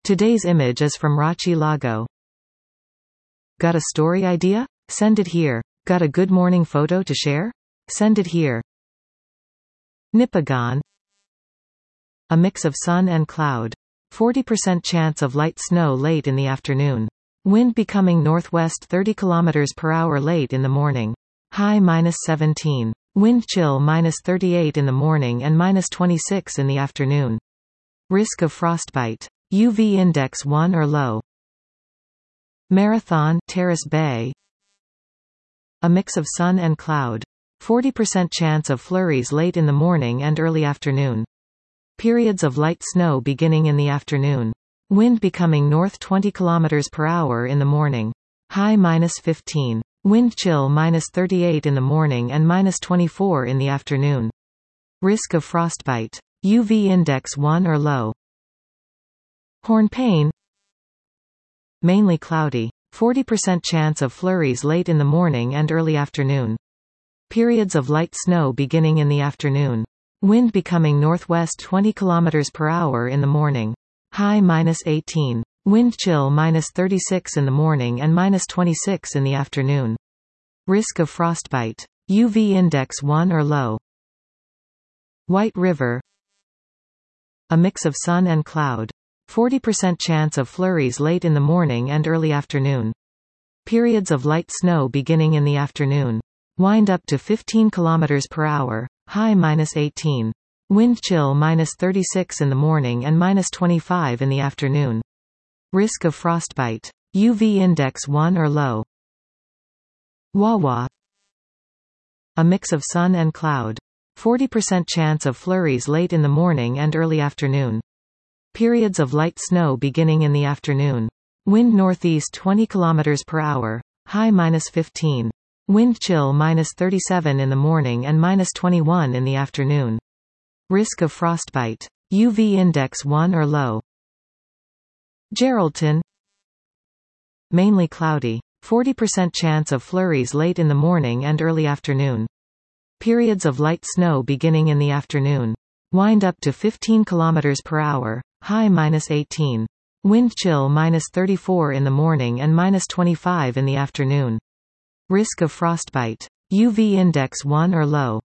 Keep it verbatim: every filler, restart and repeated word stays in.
Today's image is from Rachi Lago. Got a story idea? Send it here. Got a good morning photo to share? Send it here. Nipagon. A mix of sun and cloud. forty percent chance of light snow late in the afternoon. Wind becoming northwest thirty kilometers per hour late in the morning. High minus seventeen. Wind chill minus thirty-eight in the morning and minus twenty-six in the afternoon. Risk of frostbite. U V index one or low. Marathon, Terrace Bay. A mix of sun and cloud. forty percent chance of flurries late in the morning and early afternoon. Periods of light snow beginning in the afternoon. Wind becoming north twenty kilometers per hour in the morning. High minus fifteen. Wind chill minus thirty-eight in the morning and minus twenty-four in the afternoon. Risk of frostbite. U V index one or low. Hornpain. Mainly cloudy. forty percent chance of flurries late in the morning and early afternoon. Periods of light snow beginning in the afternoon. Wind becoming northwest twenty kilometers per hour in the morning. High minus eighteen. Wind chill minus thirty-six in the morning and minus twenty-six in the afternoon. Risk of frostbite. U V index one or low. White River. A mix of sun and cloud. forty percent chance of flurries late in the morning and early afternoon. Periods of light snow beginning in the afternoon. Wind up to fifteen kilometers per hour. High minus eighteen. Wind chill minus thirty-six in the morning and minus twenty-five in the afternoon. Risk of frostbite. U V index one or low. Wawa. A mix of sun and cloud. forty percent chance of flurries late in the morning and early afternoon. Periods of light snow beginning in the afternoon. Wind northeast twenty kilometers per hour. High minus fifteen. Wind chill minus thirty-seven in the morning and minus twenty-one in the afternoon. Risk of frostbite. U V index one or low. Geraldton. Mainly cloudy. forty percent chance of flurries late in the morning and early afternoon. Periods of light snow beginning in the afternoon. Wind up to fifteen kilometers per hour. High minus eighteen. Wind chill minus thirty-four in the morning and minus twenty-five in the afternoon. Risk of frostbite. U V index one or low.